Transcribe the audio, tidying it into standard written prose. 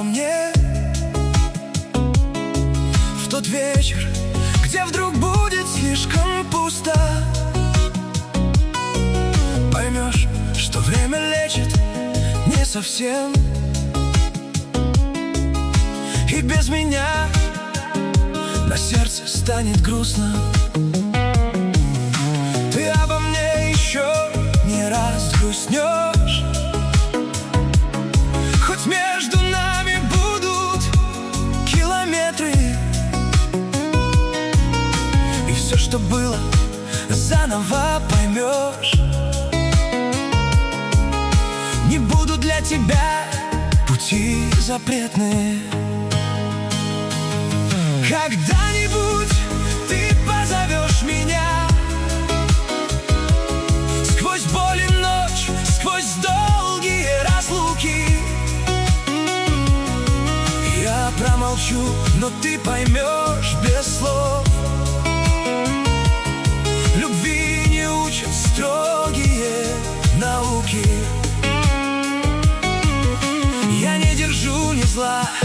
мне в тот вечер, где вдруг будет слишком пусто. Поймешь, что время лечит не совсем, и без меня на сердце станет грустно. Ты обо мне еще не раз грустнешь, хоть между нами будут километры, и все, что было, заново поймешь. Не буду для тебя пути запретные. Когда-нибудь ты позовешь меня сквозь боль и ночь, сквозь долгие разлуки. Я промолчу, но ты поймешь без слов. Любви не учат строгие науки. Я не держу ни зла,